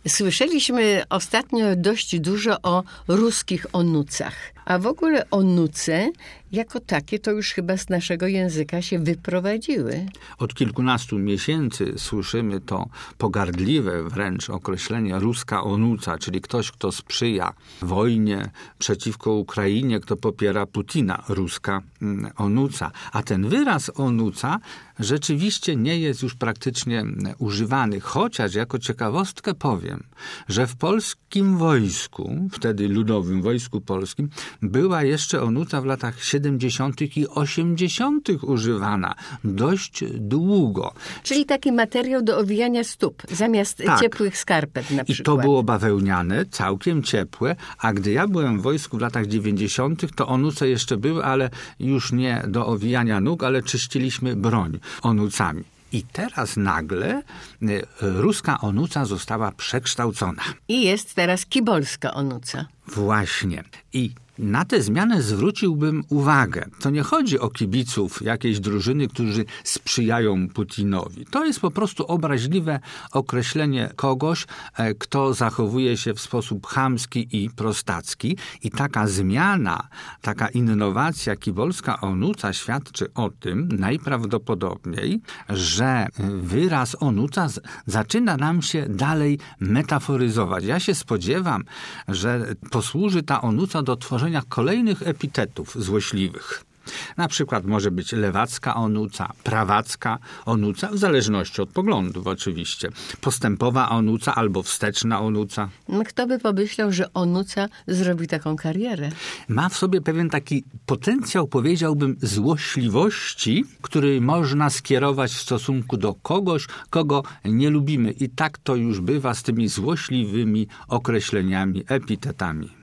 Słyszeliśmy ostatnio dość dużo o ruskich onucach, a w ogóle onuce jako takie to już chyba z naszego języka się wyprowadziły. Od kilkunastu miesięcy słyszymy to pogardliwe wręcz określenie ruska onuca, czyli ktoś, kto sprzyja wojnie przeciwko Ukrainie, kto popiera Putina, ruska onuca. A ten wyraz onuca rzeczywiście nie jest już praktycznie używany, chociaż jako ciekawostkę powiem, że w polskim wojsku, wtedy Ludowym Wojsku Polskim, była jeszcze onuca w latach 70. i 80. używana dość długo. Czyli taki materiał do owijania stóp, zamiast ciepłych skarpet na przykład. I to było bawełniane, całkiem ciepłe, a gdy ja byłem w wojsku w latach 90., to onuce jeszcze były, ale już nie do owijania nóg, ale czyściliśmy broń onucami. I teraz nagle ruska onuca została przekształcona. I jest teraz kibolska onuca. Właśnie. I na tę zmianę zwróciłbym uwagę. To nie chodzi o kibiców jakiejś drużyny, którzy sprzyjają Putinowi. To jest po prostu obraźliwe określenie kogoś, kto zachowuje się w sposób chamski i prostacki. I taka zmiana, taka innowacja kibolska onuca świadczy o tym najprawdopodobniej, że wyraz onuca zaczyna nam się dalej metaforyzować. Ja się spodziewam, że posłuży ta onuca do tworzenia kolejnych epitetów złośliwych. Na przykład może być lewacka onuca, prawacka onuca, w zależności od poglądów oczywiście. Postępowa onuca albo wsteczna onuca. Kto by pomyślał, że onuca zrobi taką karierę? Ma w sobie pewien taki potencjał, powiedziałbym, złośliwości, który można skierować w stosunku do kogoś, kogo nie lubimy. I tak to już bywa z tymi złośliwymi określeniami, epitetami.